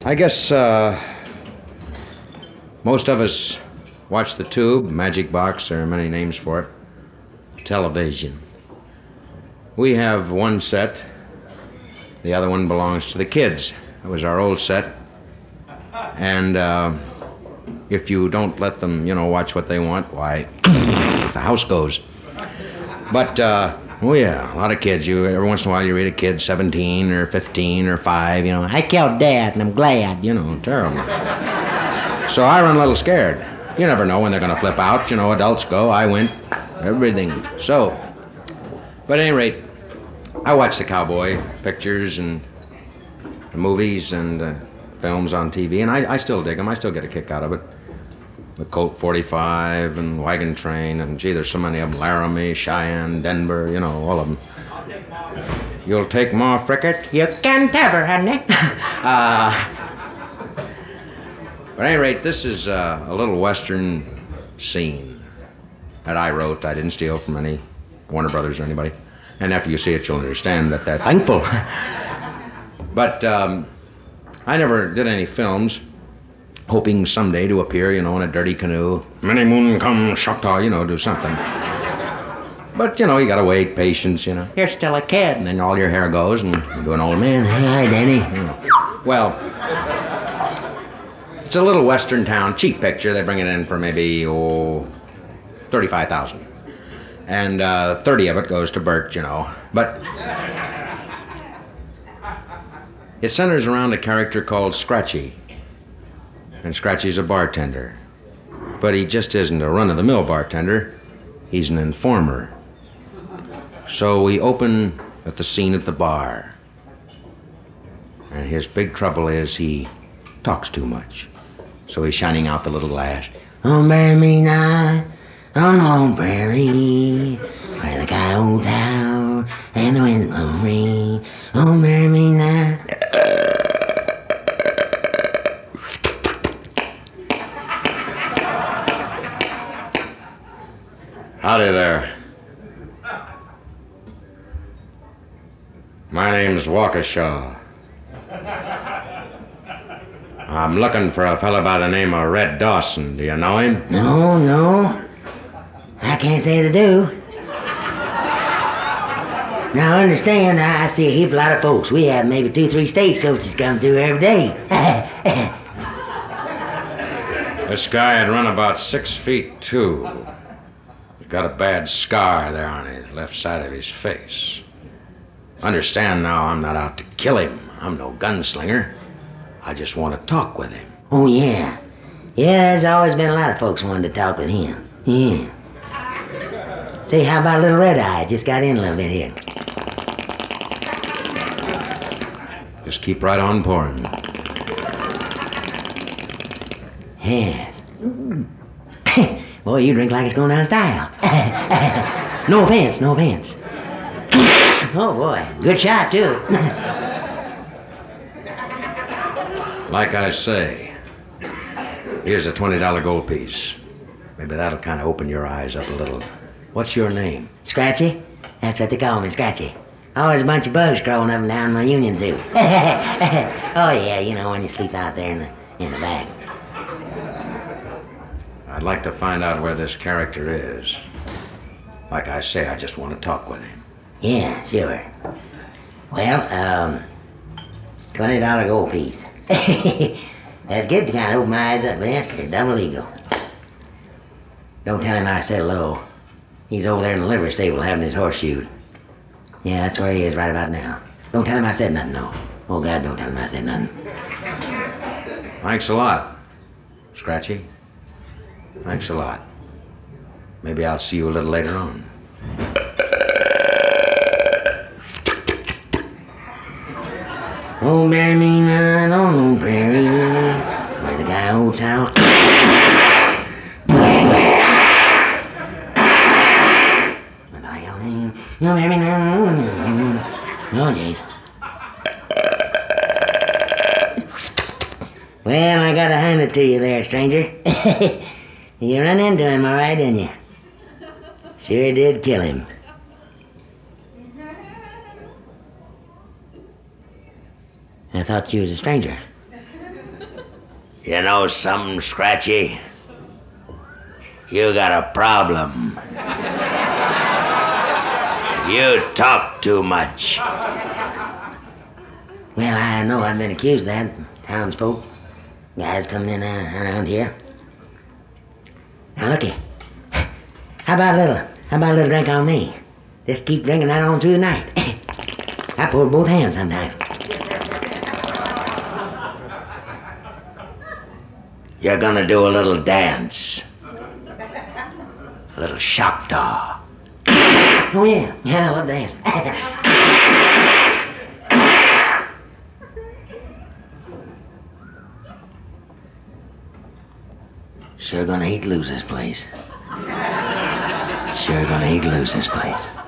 I guess most of us watch the tube, magic box, there are many names for it, television. We have one set, the other one belongs to the kids. It was our old set. And if you don't let them, watch what they want, why, the house goes. But, oh yeah, a lot of kids. Every once in a while you read a kid 17 or 15 or 5, I killed Dad and I'm glad, terrible. So I run a little scared. You never know when they're going to flip out. Adults go, I went, everything. So, but at any rate, I watch the cowboy pictures and the movies and films on TV, and I still dig them. I still get a kick out of it. The Colt 45 and Wagon Train, and gee, there's so many of them. Laramie, Cheyenne, Denver, all of them. You'll take more fricket? You can't ever, honey. But at any rate, this is a little Western scene that I wrote. I didn't steal from any Warner Brothers or anybody. And after you see it, you'll understand that they're thankful. But I never did any films, hoping someday to appear, in a dirty canoe. Many moon come, Choctaw, do something. But, you gotta wait, patience, You're still a kid. And then all your hair goes, and you go an old man. Hi, Danny. Well, it's a little Western town, cheap picture. They bring it in for maybe, $35,000. And 30 of it goes to Bert, But it centers around a character called Scratchy. And Scratchy's a bartender. But he just isn't a run-of-the-mill bartender. He's an informer. So we open at the scene at the bar. And his big trouble is he talks too much. So he's shining out the little glass. Oh, bury me now on the lone prairie, where the coyotes howl and the wind blows free. Oh, bury me now. Howdy there. My name's Waukesha. I'm looking for a fella by the name of Red Dawson. Do you know him? No. I can't say I do. Now, understand, I see a heap lot of folks. We have maybe 2-3 stagecoaches come through every day. This guy had run about 6'2". He's got a bad scar there on the left side of his face. Understand now, I'm not out to kill him. I'm no gunslinger. I just want to talk with him. Oh, yeah. Yeah, there's always been a lot of folks wanting to talk with him. Yeah. Say, how about little Red Eye? Just got in a little bit here. Just keep right on pouring. Yeah. Boy, you drink like it's going out of style. No offense. Oh, boy. Good shot, too. Like I say, here's a $20 gold piece. Maybe that'll kind of open your eyes up a little. What's your name? Scratchy? That's what they call me, Scratchy. Oh, there's a bunch of bugs crawling up and down my union suit. Oh, yeah, when you sleep out there in the back. I'd like to find out where this character is. Like I say, I just want to talk with him. Yeah, sure. Well, $20 gold piece. That's good to kind of open my eyes up there. It's double eagle. Don't tell him I said hello. He's over there in the livery stable having his horse shoed. Yeah, that's where he is right about now. Don't tell him I said nothing, no. Oh, God, don't tell him I said nothing. Thanks a lot, Scratchy. Thanks a lot. Maybe I'll see you a little later on. Oh, marry me now on the prairie, where the coyotes howl. No, marry me now. No, Jade. Well, I gotta hand it to you there, stranger. You run into him, all right, didn't you? Sure did kill him. I thought you was a stranger. You know something, Scratchy? You got a problem. You talk too much. Well, I know I've been accused of that. Townsfolk, guys coming in around here. Now looky, how about a little drink on me? Just keep drinking right on through the night. I pour both hands sometimes. You're gonna do a little dance. A little Choctaw. Oh yeah, I love dance. Sure gonna hate to lose this place. Sure gonna hate to lose this place.